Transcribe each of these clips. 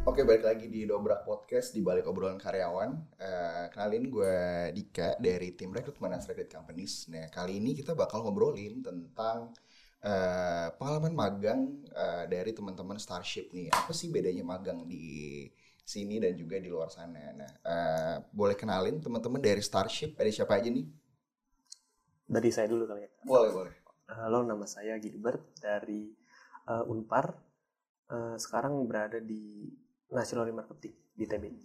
Oke, balik lagi di Dobrak Podcast di balik obrolan karyawan. Kenalin gue Dika dari tim rekrutmen Asrecred Companies. Nah, kali ini kita bakal ngobrolin tentang pengalaman magang dari teman-teman Starship nih. Apa sih bedanya magang di sini dan juga di luar sana? Nah, boleh kenalin teman-teman dari Starship, ada siapa aja nih? Dari saya dulu kali ya. Boleh. Halo, nama saya Gilbert dari Unpar. Sekarang berada di National Marketing di TBI.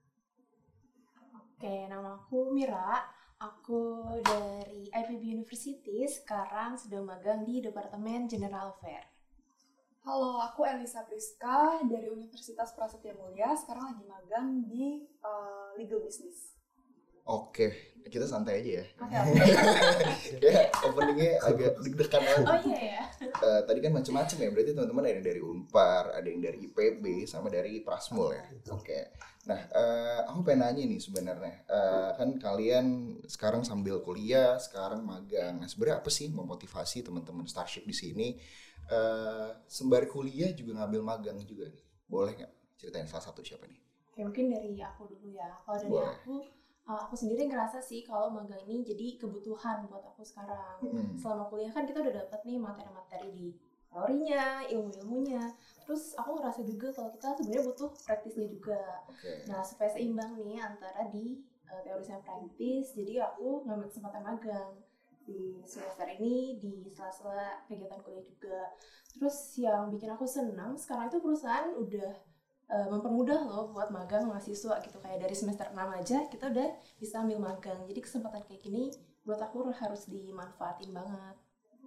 Oke, nama aku Mira. Aku dari IPB University, sekarang sedang magang di Departemen General Affair. Halo, aku Elisa Priska dari Universitas Prasetya Mulia, sekarang lagi magang di Legal Business. Oke, kita santai aja ya. Oke. Kayak openingnya agak deg-degan banget. Oh iya ya? Tadi kan macam-macam ya, berarti teman-teman ada yang dari Unpar, ada yang dari IPB, sama dari Prasmul ya. Oke. Nah, aku pengen nanya nih sebenarnya, kan kalian sekarang sambil kuliah, sekarang magang. Nah, sebenarnya apa sih memotivasi teman-teman Starship di sini sembari kuliah juga ngambil magang juga nih? Boleh nggak ceritain salah satu siapa nih? Oke, mungkin dari aku dulu ya. Kalau dari Boleh. aku sendiri ngerasa sih kalau magang ini jadi kebutuhan buat aku sekarang. Selama kuliah kan kita udah dapet nih materi-materi di teorinya, ilmu-ilmunya. Terus aku ngerasa juga kalau kita sebenarnya butuh praktisnya juga. Oke. Nah, supaya seimbang nih antara di teori sama praktis, jadi aku ngambil kesempatan magang di semester ini di sela-sela kegiatan kuliah juga. Terus yang bikin aku senang sekarang itu perusahaan udah mempermudah loh buat magang mahasiswa gitu, kayak dari semester 6 aja kita udah bisa ambil magang. Jadi kesempatan kayak gini buat aku harus dimanfaatin banget.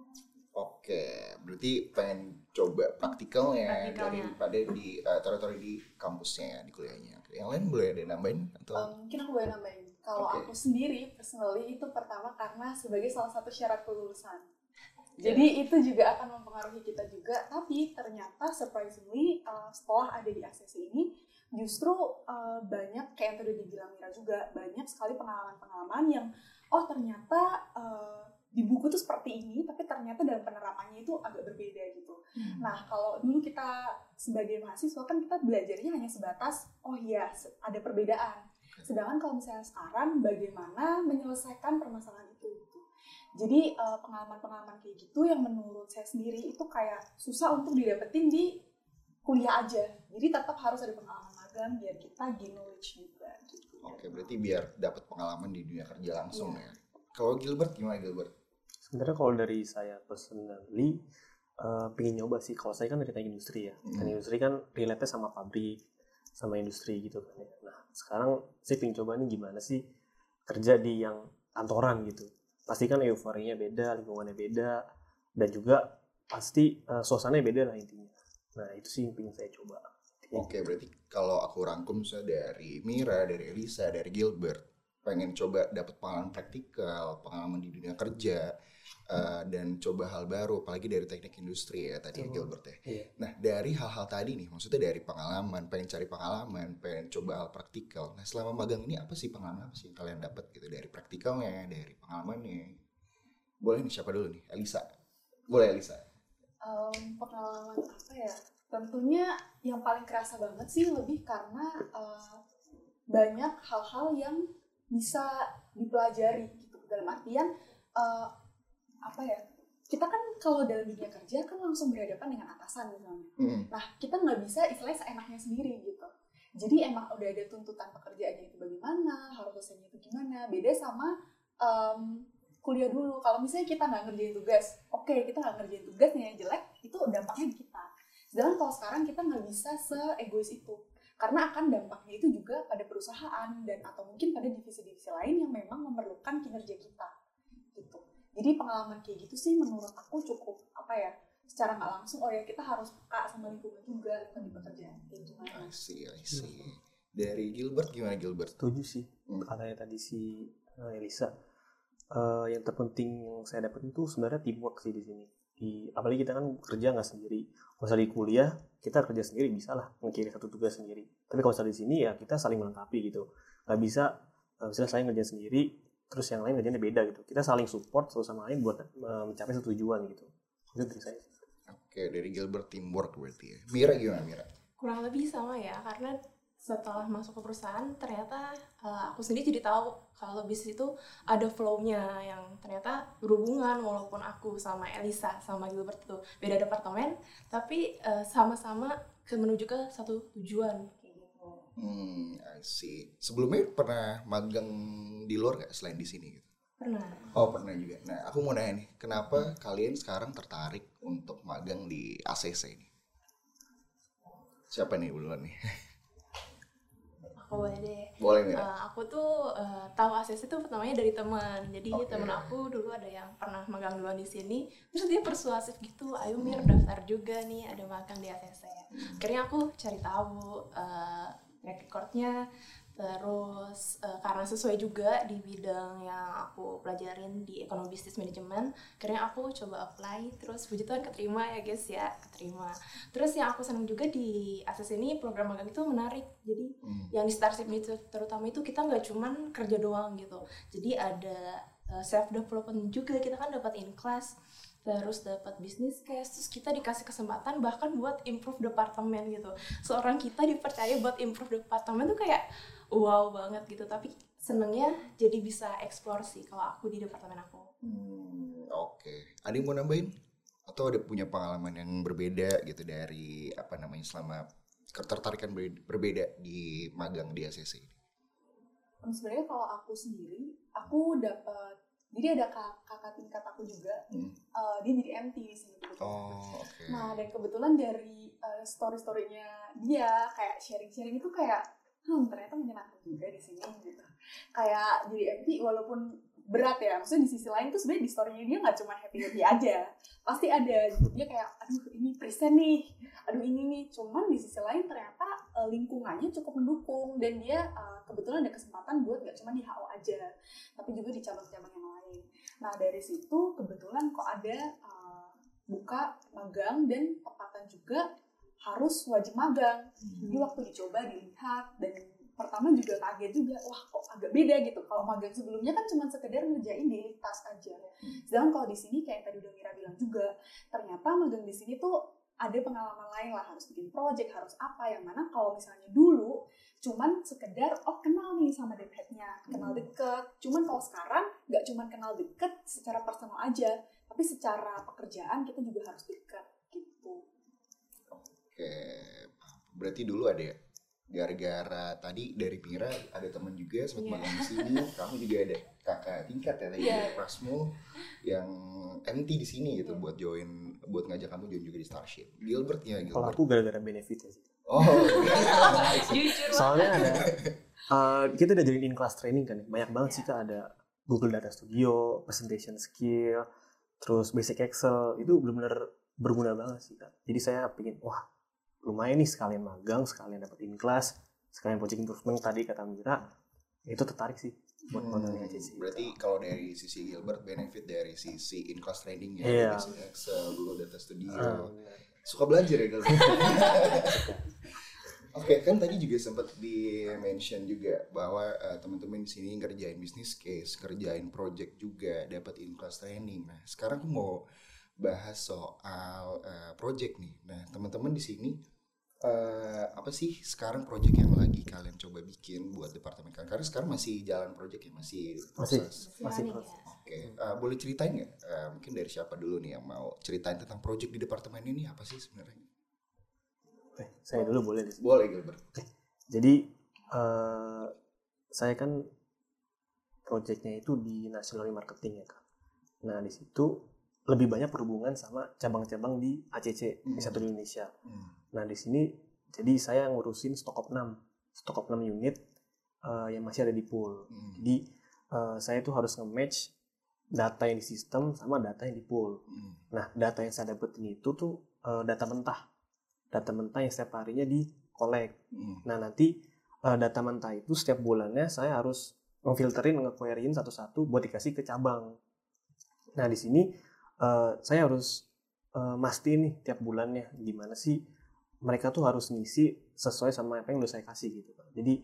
Oke, berarti pengen coba praktikalnya Praktikalnya. daripada di teori-teori di kampusnya ya, di kuliahnya. Yang lain boleh ada nambahin atau? Mungkin aku boleh nambahin. Kalau Oke. aku sendiri, personally, itu pertama karena sebagai salah satu syarat kelulusan. Jadi itu juga akan mempengaruhi kita juga, tapi ternyata surprisingly setelah ada di aksesi ini, justru banyak, kayak yang tadi dibilang Mira juga, banyak sekali pengalaman-pengalaman yang ternyata di buku tuh seperti ini, tapi ternyata dalam penerapannya itu agak berbeda gitu. Nah, kalau dulu kita sebagai mahasiswa kan kita belajarnya hanya sebatas, ada perbedaan. Sedangkan kalau misalnya sekarang, bagaimana menyelesaikan permasalahan itu gitu. Jadi pengalaman-pengalaman kayak gitu yang menurut saya sendiri itu kayak susah untuk didapetin di kuliah aja. Jadi tetap harus ada pengalaman magang biar kita gain knowledge juga gitu. Oke, berarti biar dapat pengalaman di dunia kerja langsung ya. Kalau Gilbert gimana Gilbert? Sebenarnya kalau dari saya personally, pengen nyoba sih. Kalau saya kan dari teknik industri ya. Teknik industri kan relate sama pabrik, sama industri gitu kan ya. Nah, sekarang saya pengen coba nih gimana sih kerja di yang kantoran gitu. Pasti kan euforinya beda, lingkungannya beda, dan juga pasti suasananya beda lah intinya. Nah, itu sih yang pengen saya coba. Oke, berarti kalau aku rangkum misalnya dari Mira, dari Elisa, dari Gilbert, pengen coba dapat pengalaman praktikal, pengalaman di dunia kerja, dan coba hal baru, apalagi dari teknik industri ya tadi Gilbert ya. Iya. Nah, dari hal-hal tadi nih, maksudnya dari pengalaman, pengen cari pengalaman, pengen coba hal praktikal. Nah, selama magang ini apa sih pengalaman apa sih yang kalian dapat gitu dari praktikalnya, dari pengalamannya? Boleh nih siapa dulu nih? Elisa. Boleh Elisa. Pengalaman apa ya? Tentunya yang paling kerasa banget sih lebih karena banyak hal-hal yang bisa dipelajari gitu. Dalam artian kita kan kalau dalam dunia kerja kan langsung berhadapan dengan atasan misalnya. Nah, kita nggak bisa istilahnya seenaknya sendiri gitu. Jadi emang udah ada tuntutan pekerjaannya itu bagaimana, harus selesainya itu gimana. Beda sama kuliah dulu. Kalau misalnya kita nggak ngerjain tugas, kita nggak ngerjain tugasnya jelek, itu dampaknya di kita. Sedangkan kalau sekarang kita nggak bisa se-egois itu. Karena akan dampaknya itu juga pada perusahaan dan atau mungkin pada divisi-divisi lain yang memang memerlukan kinerja kita. Gitu. Jadi pengalaman kayak gitu sih menurut aku cukup secara nggak langsung kita harus peka sama lingkungan juga di pekerjaan kayak gimana. I see. Dari Gilbert gimana Gilbert? Setuju sih katanya tadi si Elisa. Yang terpenting yang saya dapat itu sebenarnya teamwork sih di sini. Apalagi kita kan kerja nggak sendiri. Kalau misalnya di kuliah kita kerja sendiri bisa lah ngekirim satu tugas sendiri. Tapi kalau misalnya di sini ya kita saling melengkapi gitu. Nggak bisa misalnya saya ngerjain sendiri terus yang lain ngerjainnya beda gitu. Kita saling support satu sama lain buat mencapai satu tujuan gitu. Itu dari saya. Oke, dari Gilbert teamwork berarti ya. Mira gimana Mira? Kurang lebih sama ya, karena setelah masuk ke perusahaan ternyata aku sendiri jadi tahu kalau bisnis itu ada flow-nya yang ternyata berhubungan, walaupun aku sama Elisa sama Gilbert itu beda departemen, tapi sama-sama menuju ke satu tujuan kayak gitu. I see. Sebelumnya pernah magang di luar nggak selain di sini gitu? Pernah. Oh, pernah juga. Nah, aku mau nanya nih, kenapa kalian sekarang tertarik untuk magang di ACC ini? Siapa nih duluan nih? Aku boleh deh. Boleh nggak? Aku tuh tahu ACC itu pertamanya dari teman. Jadi Oke. teman aku dulu ada yang pernah magang duluan di sini. Terus dia persuasif gitu, ayo Mir daftar juga nih, ada magang di ACC. Akhirnya aku cari tahu track recordnya. Terus karena sesuai juga di bidang yang aku pelajarin di ekonomi bisnis manajemen, akhirnya aku coba apply. Terus puji Tuhan keterima ya guys ya, keterima. Terus yang aku senang juga di ACC ini program magang itu menarik. Jadi yang di Starship itu terutama itu kita nggak cuman kerja doang gitu. Jadi ada self development juga, kita kan dapat in class, terus dapat business case, terus kita dikasih kesempatan bahkan buat improve departemen gitu. Seorang kita dipercaya buat improve departemen tuh kayak wow banget gitu. Tapi senengnya jadi bisa explore sih kalau aku di departemen aku. Oke. Ada yang mau nambahin? Atau ada punya pengalaman yang berbeda gitu dari selama ketertarikan berbeda di magang di ACC ini? Sebenarnya kalau aku sendiri, aku dapat, jadi ada kakak tingkat aku juga, dia jadi MT di sini kebetulan. Oh, oke. Nah, dan kebetulan dari story-storynya dia kayak sharing-sharing itu kayak ternyata menyenangkan juga di sini gitu. Kayak jadi MT walaupun berat ya, maksudnya di sisi lain tuh sebenarnya di story-nya dia nggak cuma happy aja, pasti ada dia kayak aduh ini present nih, aduh ini nih. Cuman di sisi lain ternyata lingkungannya cukup mendukung, dan dia kebetulan ada kesempatan buat nggak cuma di HO aja, tapi juga di cabang-cabang yang lain. Nah dari situ kebetulan kok ada buka magang, dan tepatan juga harus wajib magang. Jadi waktu dicoba dilihat, dan pertama juga kaget juga, wah kok agak beda gitu. Kalau magang sebelumnya kan cuma sekedar ngerjain daily task aja. Sedangkan kalau di sini kayak tadi udah Mira bilang juga, ternyata magang di sini tuh ada pengalaman lain lah, harus bikin project, harus apa, yang mana kalau misalnya dulu cuman sekedar kenal nih sama dev head-nya, kenal deket. Cuman kalau sekarang nggak cuman kenal deket secara personal aja, tapi secara pekerjaan kita juga harus deket gitu. Oke, berarti dulu ada ya, gara-gara tadi dari Mira ada teman juga sempat magang di sini, kamu juga ada kakak tingkat ya tadi Prasmo yang MT di sini gitu, buat ngajak kamu join juga di Starship. Gilbert. Kalau aku gara-gara benefit ya sih. Oh, Jujur Soalnya ada kita udah jadi in class training kan, banyak banget sih Kak, ada Google Data Studio, presentation skill, terus basic Excel, itu benar-benar berguna banget sih Kak. Jadi saya pikir wah lumayan nih, sekalian magang, sekalian dapat in class, sekalian project improvement tadi kata Mira, itu tertarik sih buat magang di ACC. Berarti kalau dari sisi Gilbert benefit dari sisi in class training ya, Iya. basic Excel, Google Data Studio. Suka belajar ya Gilbert. Oke, kan tadi juga sempat di-mention juga bahwa teman-teman di sini ngerjain business case, ngerjain project juga, dapat in class training. Nah, sekarang aku mau bahas soal project nih. Nah, teman-teman di sini apa sih sekarang project yang lagi kalian coba bikin buat departemen kalian? Karena sekarang masih jalan project ya, masih proses. Masih ya. proses. Oke, boleh ceritain nggak? Mungkin dari siapa dulu nih yang mau ceritain tentang project di departemen ini apa sih sebenarnya? Saya dulu boleh di sini. Boleh Gilbert. Jadi saya kan projectnya itu di national marketing ya Kak. Nah di situ lebih banyak berhubungan sama cabang-cabang di ACC di satu Indonesia. Nah di sini jadi saya ngurusin stok of 6 unit yang masih ada di pool. Jadi saya tuh harus nge-match data yang di sistem sama data yang di pool. Nah data yang saya dapetin itu tuh data mentah yang setiap harinya di collect. Nah nanti data mentah itu setiap bulannya saya harus ngefilterin, nge-queryin satu-satu buat dikasih ke cabang. Nah di sini saya harus mastiin nih tiap bulannya gimana sih mereka tuh harus ngisi sesuai sama apa yang udah saya kasih gitu. Jadi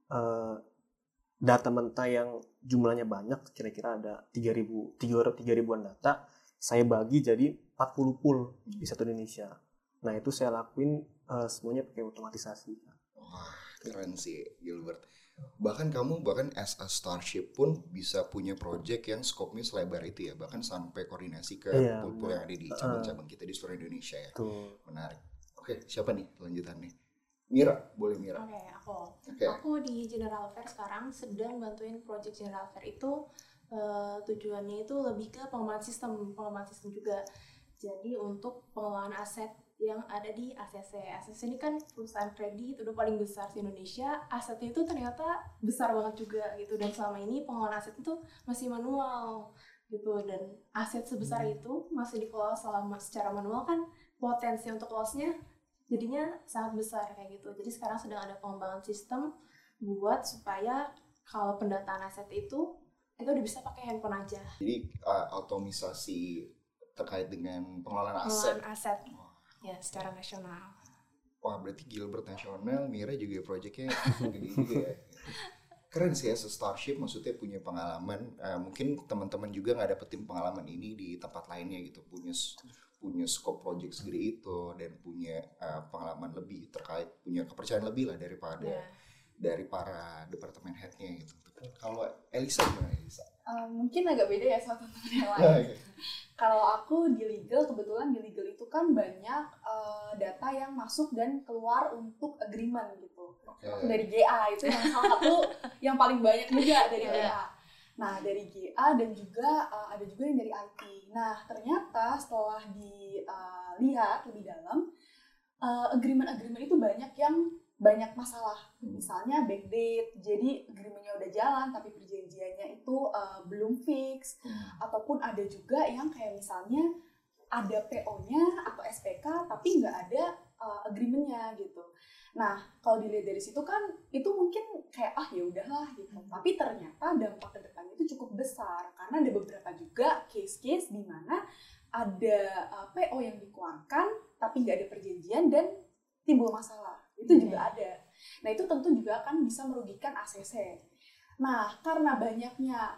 data mentah yang jumlahnya banyak, kira-kira ada 3.000-an data, saya bagi jadi 40 pool di satu Indonesia. Nah itu saya lakuin semuanya pakai otomatisasi. Wah, keren sih Gilbert. Bahkan kamu as a Starship pun bisa punya project yang skopnya selebar itu ya, bahkan sampai koordinasi ke Iya, pool yang ada di cabang-cabang kita di seluruh Indonesia ya. Tuh. Menarik. Oke, siapa nih lanjutannya? Mira, boleh Mira. Oke, aku. Oke. Aku di General Affair sekarang sedang bantuin project General Affair itu tujuannya itu lebih ke pengembangan sistem juga. Jadi untuk pengelolaan aset yang ada di ACC. ACC ini kan perusahaan kredit udah paling besar di Indonesia. Asetnya itu ternyata besar banget juga gitu. Dan selama ini pengelolaan aset itu masih manual gitu. Dan aset sebesar itu masih dikelola secara manual kan potensi untuk loss-nya jadinya sangat besar kayak gitu. Jadi sekarang sedang ada pengembangan sistem buat supaya kalau pendataan aset itu udah bisa pakai handphone aja. Jadi otomisasi terkait dengan pengelolaan aset. Ya, secara nasional. Wah, berarti Gilbert nasional, Mira juga proyeknya gede juga ya. Keren sih ya, Starship maksudnya punya pengalaman. Mungkin teman-teman juga nggak dapetin pengalaman ini di tempat lainnya gitu. Punya scope project segede itu dan punya pengalaman lebih terkait, punya kepercayaan lebih lah daripada dari para departemen headnya gitu. Kalau Elisa gimana Elisa? Mungkin agak beda ya sama teman-teman yang lain. Kalau aku di legal, kebetulan di legal itu kan banyak data yang masuk dan keluar untuk agreement gitu. Waktu dari GA itu yang salah satu yang paling banyak juga dari GA. Nah dari GA dan juga ada juga yang dari IT. Nah ternyata setelah dilihat lebih dalam, agreement itu banyak masalah. Misalnya backdate, jadi agreementnya udah jalan tapi perjanjiannya itu belum fix. Ataupun ada juga yang kayak misalnya ada PO-nya atau SPK tapi nggak ada agreementnya gitu. Nah kalau dilihat dari situ kan itu mungkin kayak ya udahlah gitu. Tapi ternyata dampak ke depannya itu cukup besar karena ada beberapa juga case-case di mana ada PO yang dikeluarkan tapi nggak ada perjanjian dan timbul masalah. Itu juga ada. Nah itu tentu juga akan bisa merugikan ACC. Nah karena banyaknya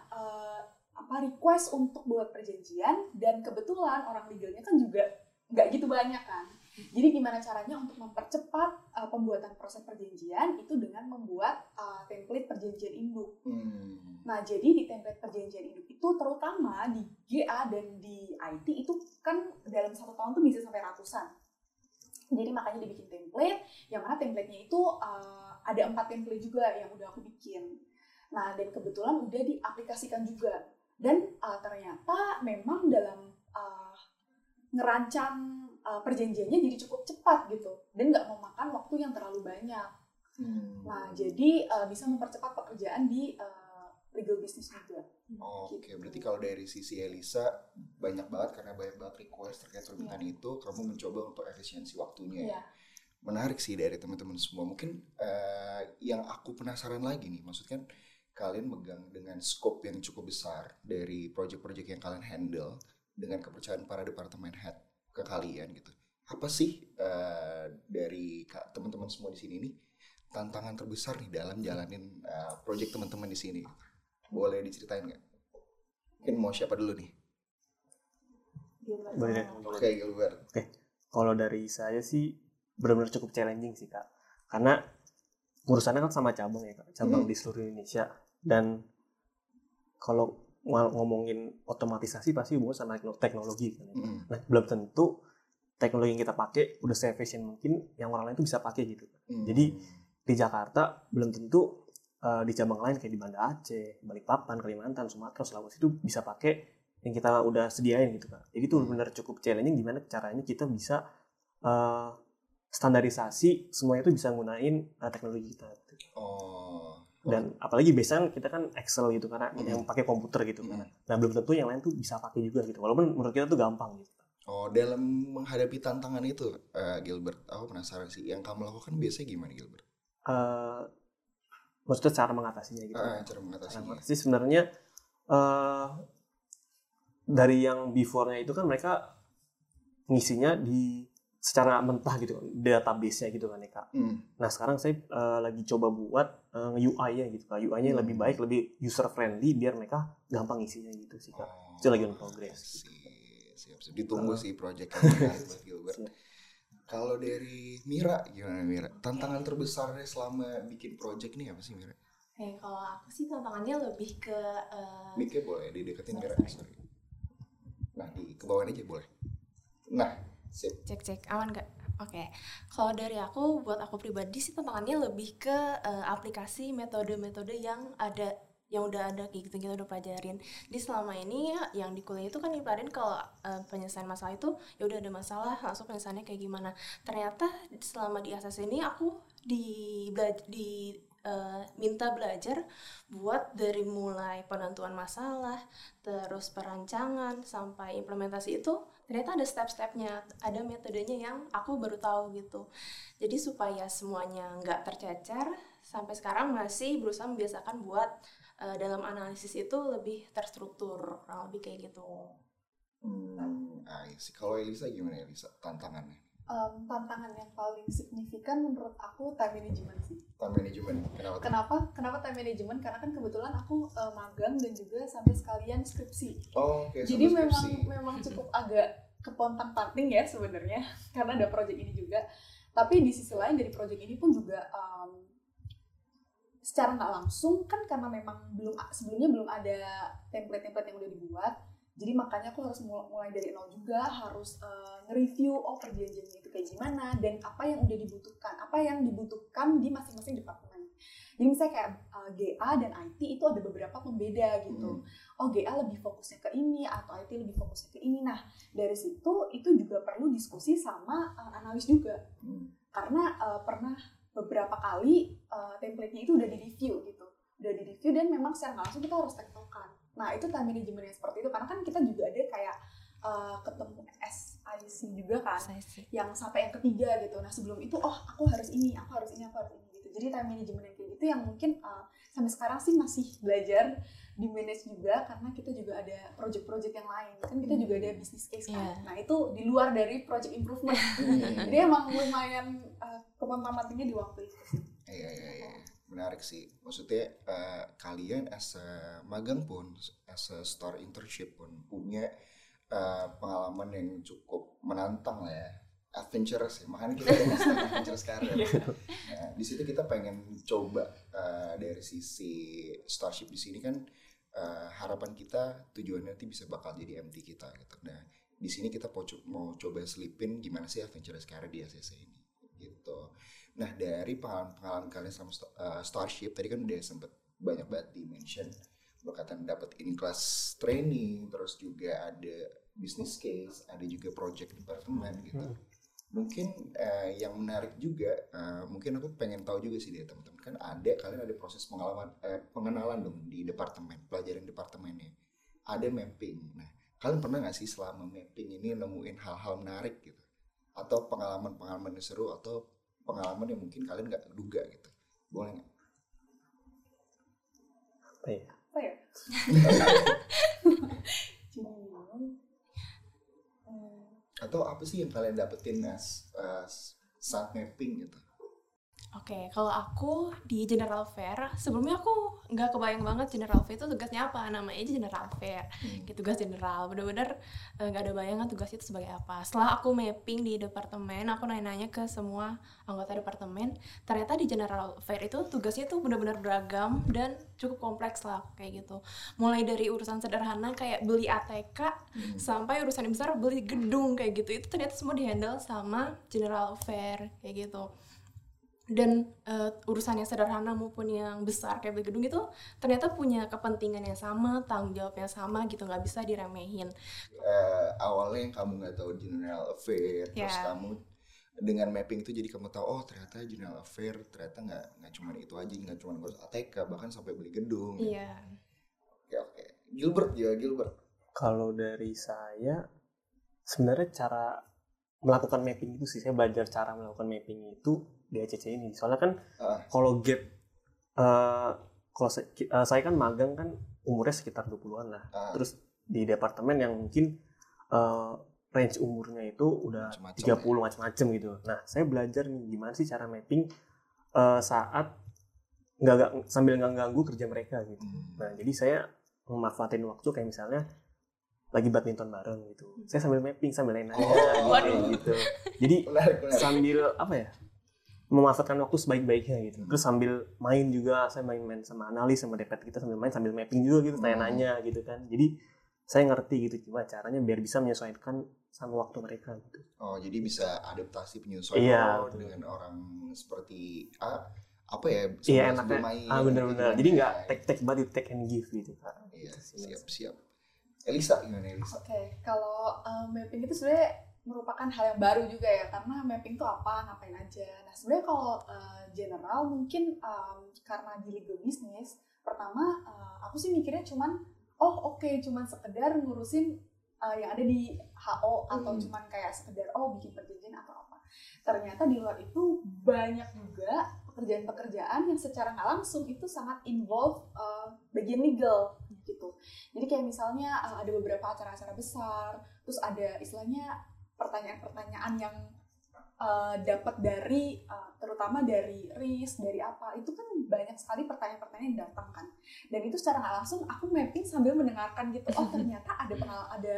request untuk buat perjanjian dan kebetulan orang legalnya kan juga nggak gitu banyak kan. Jadi gimana caranya untuk mempercepat pembuatan proses perjanjian itu dengan membuat template perjanjian induk. Nah jadi di template perjanjian induk itu terutama di GA dan di IT itu kan dalam 1 tahun tuh bisa sampai ratusan. Jadi makanya dibikin template, yang mana template-nya itu ada 4 template juga yang udah aku bikin. Nah, dan kebetulan udah diaplikasikan juga. Dan ternyata memang dalam ngerancang perjanjiannya jadi cukup cepat gitu. Dan nggak memakan waktu yang terlalu banyak. Nah, jadi bisa mempercepat pekerjaan di legal business juga. Oke, berarti kalau dari sisi Elisa banyak banget request terkait permintaan itu, kamu mencoba untuk efisiensi waktunya. Menarik sih dari teman-teman semua. Mungkin yang aku penasaran lagi nih, maksudnya kalian megang dengan scope yang cukup besar dari project-project yang kalian handle dengan kepercayaan para departemen head ke kalian gitu. Apa sih dari teman-teman semua di sini nih tantangan terbesar nih dalam jalanin project teman-teman di sini? Boleh diceritain nggak? Mungkin mau siapa dulu nih? Boleh. Oke, Gilbert. Oke. Kalau dari saya sih benar-benar cukup challenging sih Kak. Karena urusannya kan sama cabang ya Kak. Cabang di seluruh Indonesia. Dan kalau ngomongin otomatisasi pasti hubungan sama teknologi kan. Nah, belum tentu teknologi yang kita pakai udah se-efficient mungkin yang orang lain tuh bisa pakai gitu. Jadi di Jakarta belum tentu di cabang lain kayak di Banda Aceh, Balikpapan, Kalimantan, Sumatera, Sulawesi itu bisa pakai yang kita udah sediain gitu kan. Jadi itu benar cukup challenging gimana caranya kita bisa standarisasi semuanya itu bisa nggunain teknologi kita. Dan apalagi biasanya kita kan Excel gitu karena yang pakai komputer gitu kan. Nah belum tentu yang lain tuh bisa pakai juga gitu. Walaupun menurut kita tuh gampang gitu. Dalam menghadapi tantangan itu, Gilbert, aku penasaran sih. Yang kamu lakukan biasanya gimana, Gilbert? Maksudnya cara mengatasinya gitu. Cara mengatasinya. Sih sebenarnya dari yang before-nya itu kan mereka ngisinya di secara mentah gitu, database-nya gitu kan ya Kak. Nah sekarang saya lagi coba buat UI-nya gitu Kak. UI-nya lebih baik, lebih user friendly biar mereka gampang ngisinya gitu sih Kak. Itu lagi on progress. Siap. Ditunggu sih project yang menarik buat Gilbert. Kalau dari Mira gimana Mira? Tantangan terbesarnya selama bikin project nih apa sih Mira? Kalau aku sih tantangannya lebih ke Mic-nya boleh dideketin Mira. sorry. Sorry. Nah, di kebawahan aja boleh. Nah, sip. Cek aman nggak? Oke. Kalau dari aku, buat aku pribadi sih tantangannya lebih ke aplikasi metode-metode yang udah ada kayak gitu kita udah pelajarin. Jadi selama ini yang di kuliah itu kan dipelajarin kalau penyelesaian masalah itu ya udah ada masalah langsung penyelesaiannya kayak gimana. Ternyata selama di ASS ini aku minta belajar buat dari mulai penentuan masalah, terus perancangan sampai implementasi itu ternyata ada step-stepnya, ada metodenya yang aku baru tahu gitu. Jadi supaya semuanya nggak tercecer, sampai sekarang masih berusaha membiasakan buat dalam analisis itu lebih terstruktur, kurang lebih kayak gitu. Kalau Elisa gimana Elisa tantangannya? Tantangan yang paling signifikan menurut aku time management sih. Time management, Kenapa time management? Karena kan kebetulan aku magang dan juga sampai sekalian skripsi. Oke, jadi memang cukup agak kepontang-panting ya sebenarnya karena ada project ini juga. Tapi di sisi lain dari project ini pun juga secara nggak langsung kan karena memang sebelumnya belum ada template-template yang udah dibuat. Jadi makanya aku harus mulai dari nol juga, harus nge-review perjanjiannya itu kayak gimana dan apa yang udah dibutuhkan di masing-masing departemen. Jadi misalnya kayak GA dan IT itu ada beberapa pembeda gitu. GA lebih fokusnya ke ini atau IT lebih fokusnya ke ini. Nah dari situ itu juga perlu diskusi sama analis juga. Karena pernah beberapa kali template-nya itu udah di-review gitu. Dan memang secara langsung kita harus tektokan. Nah itu time management yang seperti itu karena kan kita juga ada kayak ketemu SIC juga kan yang sampai yang ketiga gitu. Nah sebelum itu aku harus ini gitu. Jadi time management yang kayak gitu yang mungkin sampai sekarang sih masih belajar di manage juga karena kita juga ada project-project yang lain kan kita juga ada business case kan. Nah itu di luar dari project improvement. Jadi emang lumayan kepontang-pantingnya di waktu itu. Iya. Menarik sih, maksudnya kalian as a magang pun, as a store internship pun punya pengalaman yang cukup menantang lah ya, adventurous ya, makanya kita ada adventurous career. Nah, di situ kita pengen coba dari sisi starship di sini kan harapan kita tujuannya nanti bisa bakal jadi MT kita gitu. Nah di sini kita mau coba selipin gimana sih adventurous career di ACC ini gitu. Nah dari pengalaman kalian sama Starship tadi kan udah sempet banyak banget di-mention berkaitan dapat in-class training, terus juga ada business case, ada juga project department gitu. Mungkin yang menarik juga, mungkin aku pengen tahu juga sih dari teman-teman kan kalian ada proses pengenalan dong di departemen, pelajaran departemennya, ada mapping. Nah kalian pernah nggak sih selama mapping ini nemuin hal-hal menarik gitu, atau pengalaman-pengalaman yang seru atau pengalaman yang mungkin kalian nggak duga gitu, boleh nggak? Apa ya? Atau apa sih yang kalian dapetin saat mapping gitu? Oke, kalau aku di General Fair, sebelumnya aku nggak kebayang banget General Fair itu tugasnya apa, namanya aja General Fair, gitu, tugas general, bener-bener nggak ada bayangan tugasnya itu sebagai apa. Setelah aku mapping di departemen, aku nanya-nanya ke semua anggota departemen, ternyata di General Fair itu tugasnya tuh bener-bener beragam dan cukup kompleks lah kayak gitu. Mulai dari urusan sederhana kayak beli ATK sampai urusan yang besar beli gedung kayak gitu, itu ternyata semua dihandle sama General Fair kayak gitu. Dan urusan yang sederhana maupun yang besar kayak beli gedung itu ternyata punya kepentingan yang sama, tanggung jawabnya sama gitu, nggak bisa diremehin. Awalnya yang kamu nggak tahu General Affair, terus kamu dengan mapping itu jadi kamu tahu ternyata General Affair ternyata nggak cuma itu aja, nggak cuma ngurus ATK, bahkan sampai beli gedung. Iya. Oke. Gilbert. Kalau dari saya sebenarnya cara melakukan mapping itu sih, saya belajar cara melakukan mapping itu di ACC ini. Soalnya kan kalau gap, kalau saya kan magang kan umurnya sekitar 20-an lah. Terus di departemen yang mungkin range umurnya itu udah 30 macam-macam gitu. Nah, saya belajar nih gimana sih cara mapping saat sambil nggak ganggu kerja mereka gitu. Nah, jadi saya memanfaatin waktu kayak misalnya lagi badminton bareng gitu. Saya sambil mapping, sambil nanya gitu. Jadi Menarik. sambil apa ya, memanfaatkan waktu sebaik-baiknya gitu. Terus sambil main juga, saya main-main sama analis sama DPT kita sambil main sambil mapping juga gitu, tanya-nanya gitu kan. Jadi saya ngerti gitu gimana caranya biar bisa menyesuaikan sama waktu mereka gitu. Oh, jadi bisa adaptasi penyesuaian dengan orang seperti apa ya? Iya, enaknya. Main, Bener-bener. Jadi nggak take but you take and give gitu kan. Iya, siap. Elisa gimana Elisa? Oke, kalau mapping itu sebenarnya merupakan hal yang baru juga ya, karena mapping itu apa, ngapain aja. Nah sebenarnya kalau general mungkin karena di legal business, pertama aku sih mikirnya cuman cuman sekedar ngurusin yang ada di HO atau cuman kayak sekedar bikin perjanjian atau apa. Ternyata di luar itu banyak juga pekerjaan-pekerjaan yang secara nggak langsung itu sangat involve bagian legal gitu. Jadi kayak misalnya ada beberapa acara-acara besar, terus ada istilahnya pertanyaan-pertanyaan yang dapat dari terutama dari risk, dari apa, itu kan banyak sekali pertanyaan-pertanyaan yang datang kan, dan itu secara nggak langsung aku mapping sambil mendengarkan gitu, ternyata ada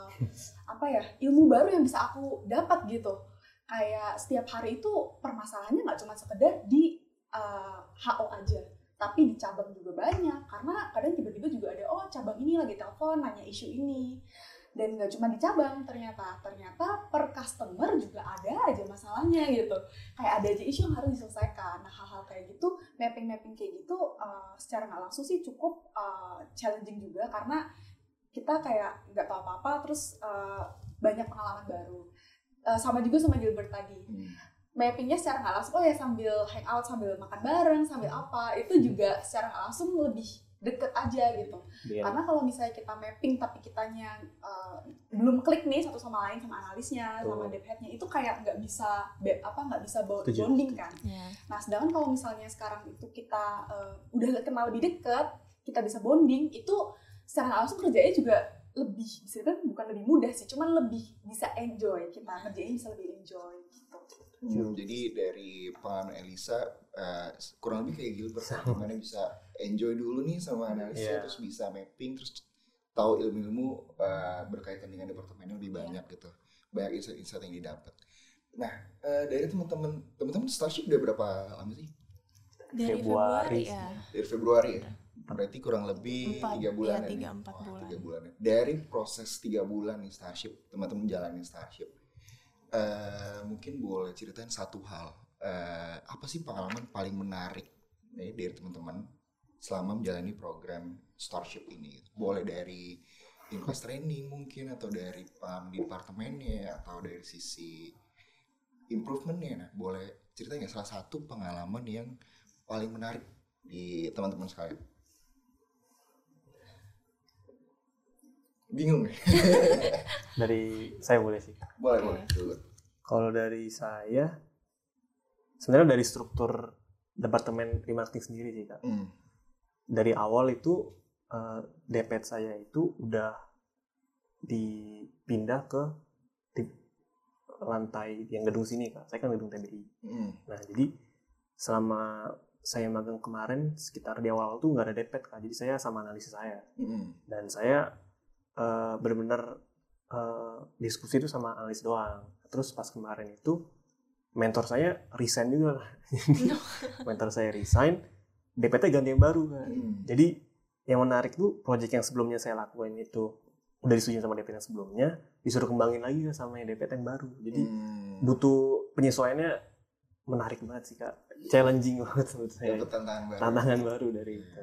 ilmu baru yang bisa aku dapat gitu. Kayak setiap hari itu permasalahannya nggak cuma sekedar di HO aja, tapi di cabang juga banyak, karena kadang tiba-tiba juga ada cabang ini lagi telepon nanya isu ini. Dan nggak cuma di cabang, ternyata per customer juga ada aja masalahnya gitu. Kayak ada aja isu yang harus diselesaikan. Nah hal-hal kayak gitu, mapping kayak gitu secara nggak langsung sih cukup challenging juga, karena kita kayak nggak tahu apa-apa, terus banyak pengalaman baru. Sama juga sama Gilbert tadi. Mappingnya secara nggak langsung, sambil hangout, sambil makan bareng, sambil apa, itu juga secara nggak langsung lebih deket aja gitu. Karena kalau misalnya kita mapping tapi kitanya belum klik nih satu sama lain, sama analisnya, sama DPH-nya, itu kayak nggak bisa bonding kan. Nah sedangkan kalau misalnya sekarang itu kita udah kenal lebih deket, kita bisa bonding, itu secara nggak langsung kerjanya juga lebih, bisa dibilang bukan lebih mudah sih, cuman lebih bisa enjoy, kita kerjain bisa lebih enjoy gitu. Jadi dari pengalaman Elisa kurang lebih kayak Gilbert, gimana bisa enjoy dulu nih sama analisnya, terus bisa mapping, terus tahu ilmu-ilmu berkaitan dengan departemennya lebih banyak gitu, banyak insight yang didapat. Nah dari teman-teman Starship udah berapa lama sih? Dari Februari ya. Dari Februari ya. Berarti kurang lebih 3 bulan ya. 3-4 bulan. Dari proses 3 bulan nih Starship, teman-teman jalanin Starship. Mungkin boleh ceritain satu hal, apa sih pengalaman paling menarik dari teman-teman selama menjalani program Starship ini? Boleh dari in-class training mungkin, atau dari pengalaman di departemennya, atau dari sisi improvementnya. Nah, boleh ceritain nggak salah satu pengalaman yang paling menarik di teman-teman sekalian? Bingung ya? Dari saya boleh sih. Boleh dulu. Kalau dari saya, sebenarnya dari struktur departemen remarketing sendiri sih Kak. Dari awal itu DPT saya itu udah dipindah ke lantai yang gedung sini Kak. Saya kan gedung TBI. Nah jadi selama saya magang kemarin, sekitar di awal tuh nggak ada DPT Kak. Jadi saya sama analisis saya. Dan saya benar-benar diskusi itu sama analis doang. Terus pas kemarin itu mentor saya resign juga lah. Mentor saya resign, DPT ganti yang baru kan. Jadi yang menarik tuh project yang sebelumnya saya lakuin itu udah disetujui sama DPT yang sebelumnya, disuruh kembangin lagi sama yang DPT yang baru. Jadi butuh penyesuaiannya, menarik banget sih Kak. Challenging banget menurut saya. Tantangan baru dari itu.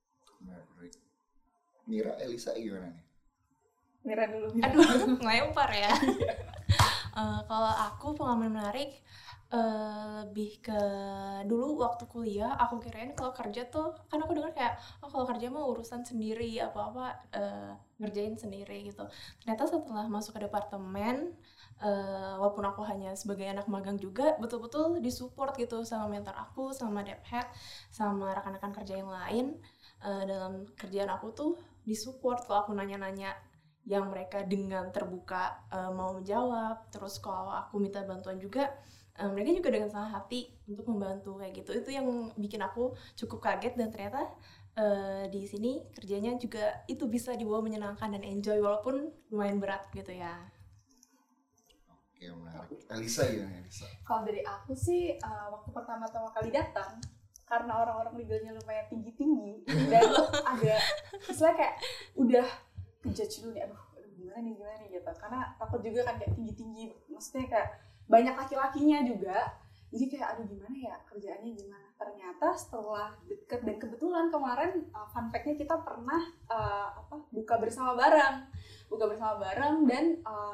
Mira, Elisa gimana nih? Mira dulu. Aduh, ngelempar ya. Kalau aku pengalaman menarik lebih ke dulu waktu kuliah, aku kirain kalau kerja tuh, kan aku dengar kayak kalau kerja mah urusan sendiri, apa-apa ngerjain sendiri gitu. Ternyata setelah masuk ke departemen, walaupun aku hanya sebagai anak magang juga, betul-betul disupport gitu sama mentor aku, sama DepHead, sama rekan-rekan kerja yang lain. Dalam kerjaan aku tuh disupport kalau aku nanya-nanya, yang mereka dengan terbuka mau menjawab. Terus kalau aku minta bantuan juga, mereka juga dengan senang hati untuk membantu kayak gitu. Itu yang bikin aku cukup kaget, dan ternyata di sini kerjanya juga itu bisa dibawa menyenangkan dan enjoy walaupun lumayan berat gitu ya. Oke, menarik. Elisa gimana Elisa? Kalau dari aku sih waktu pertama-tama kali datang, karena orang-orang legalnya lumayan tinggi-tinggi dan agak istilahnya kayak udah kejudge dulu nih, aduh gimana nih gitu, karena takut juga kan kayak tinggi-tinggi, maksudnya kayak banyak laki-lakinya juga, jadi kayak aduh gimana ya kerjaannya gimana. Ternyata setelah deket dan kebetulan kemarin fun fact-nya kita pernah buka bersama bareng dan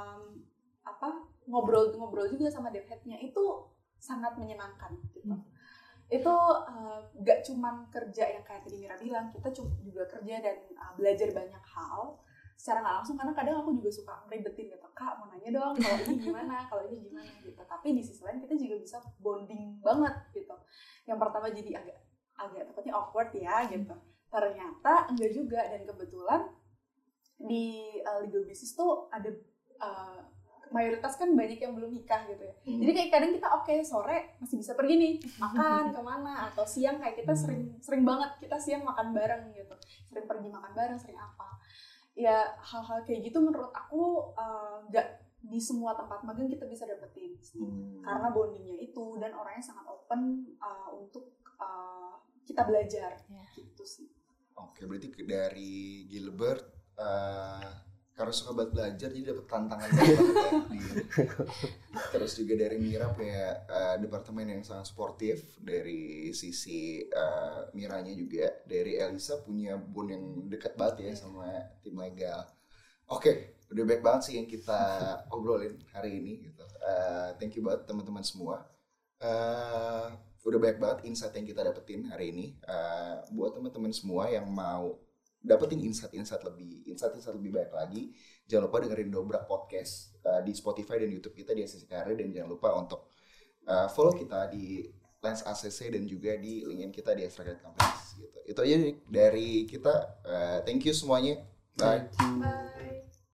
ngobrol juga sama dev head-nya, itu sangat menyenangkan gitu. Itu gak cuman kerja yang kayak tadi Mira bilang, kita juga kerja dan belajar banyak hal secara nggak langsung, karena kadang aku juga suka ngeribetin gitu, Kak mau nanya dong kalau ini gimana gitu. Tapi di sisi lain kita juga bisa bonding banget gitu. Yang pertama jadi agak takutnya awkward ya gitu. Ternyata enggak juga, dan kebetulan di legal business tuh ada mayoritas kan banyak yang belum nikah gitu ya. Jadi kayak kadang kita sore masih bisa pergi nih makan kemana, atau siang kayak kita sering banget kita siang makan bareng gitu, sering pergi makan bareng, sering apa. Ya hal-hal kayak gitu menurut aku gak di semua tempat magang kita bisa dapetin karena bondingnya itu, dan orangnya sangat open untuk kita belajar gitu sih. Oke, berarti dari Gilbert karena suka banget belajar jadi dapat tantangan banget ya. Terus juga dari Mira punya departemen yang sangat sportif dari sisi Miranya juga. Dari Elisa punya bond yang dekat banget ya sama tim legal. Oke, udah baik banget sih yang kita obrolin hari ini gitu. Thank you banget teman-teman semua. Udah banyak banget insight yang kita dapetin hari ini. Buat teman-teman semua yang mau dapetin insight-insight lebih banyak lagi, jangan lupa dengerin Dobrak Podcast di Spotify dan YouTube kita di ACC Karir, dan jangan lupa untuk follow kita di Lens ACC dan juga di LinkedIn kita di Extra Companies gitu. Itu aja dari kita. Thank you semuanya. Bye. Bye.